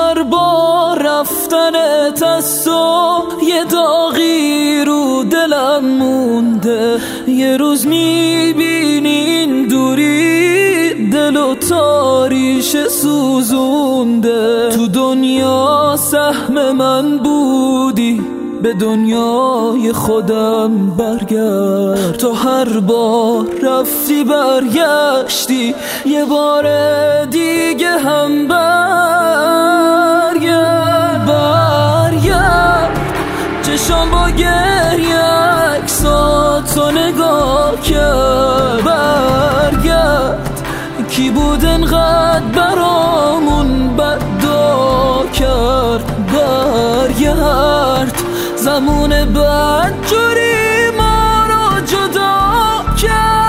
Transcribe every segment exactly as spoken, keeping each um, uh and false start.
هر بار رفتنت از تو یه داغی رو دلم مونده. یه روز میبینی این دوری دلو تاریش سوزونده. تو دنیا سهم من بودی، به دنیای خودم برگرد. تو هر بار رفتی برگشتی، یه بار دیگه هم برگرد. برگرد چشام با گریه عکساتو نگاه کرد. برگرد کی بود انقدر برامون بدا کرد. برگرد زمان بعد جوری ما رو جدا کرد.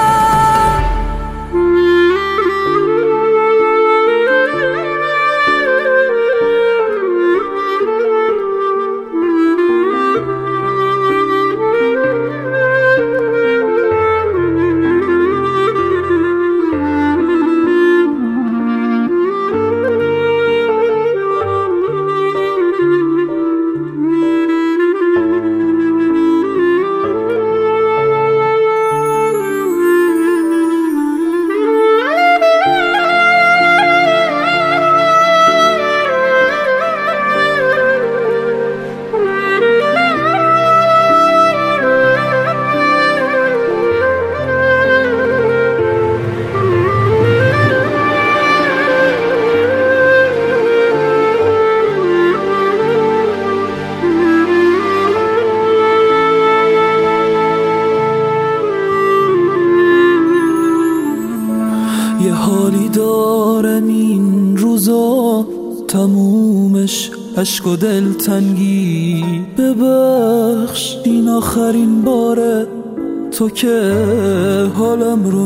یه حالی دارم این روزا تمومش عشق و دلتنگی. ببخش این آخرین باره، تو که حالم رو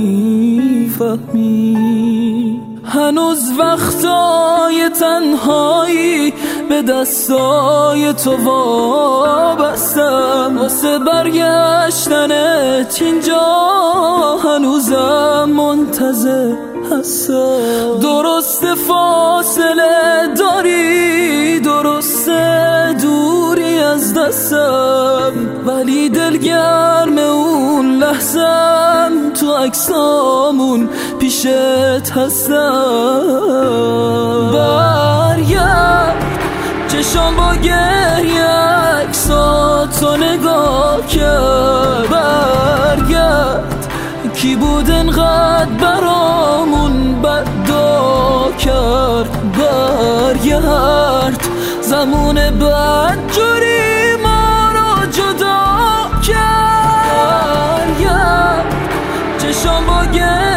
میفهمی. هنوز وقتای تنهایی به دستای تو وابستم. واسه برگشتنت اینجا هنوزم منتظر هستم. درست فاصله داری، درست دوری از دستم، ولی دلگرم اون لحظم تو عکسامون پیشت هستم. برگرد چشام با گریه عکساتو نگاه کرد. برگرد کی بود انقدر برامون بدا کرد. برگرد زمان بعد جوری ما رو جدا کرد. برگرد چشام با گریه